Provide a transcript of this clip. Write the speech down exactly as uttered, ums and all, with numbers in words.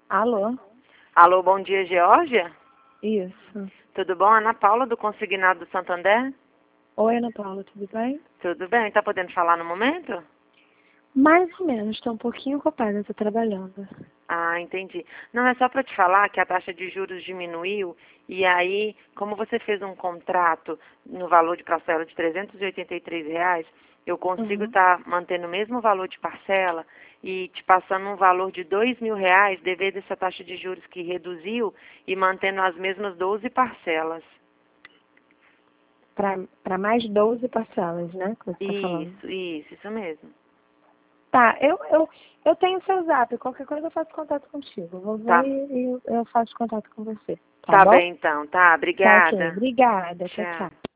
Alô? Alô, bom dia, Geórgia? Isso. Tudo bom? Ana Paula, do Consignado do Santander? Oi, Ana Paula, tudo bem? Tudo bem? Tá podendo falar no momento? Mais ou menos, estou um pouquinho ocupada, estou trabalhando. Ah, entendi. Não, é só para te falar que a taxa de juros diminuiu e aí, como você fez um contrato no valor de parcela de trezentos e oitenta e três reais, eu consigo Uhum. estar mantendo o mesmo valor de parcela e te passando um valor de dois mil reais devido a essa taxa de juros que reduziu e mantendo as mesmas doze parcelas. Para mais doze parcelas, né? Que você está falando. Isso, isso, isso mesmo. Tá, eu, eu, eu tenho seu zap, qualquer coisa eu faço contato contigo. Eu vou ver Tá, e eu, eu faço contato com você. Tá tá bom? bem então, tá? Tá ok. Obrigada. Obrigada. Tchau, Tchau. tchau.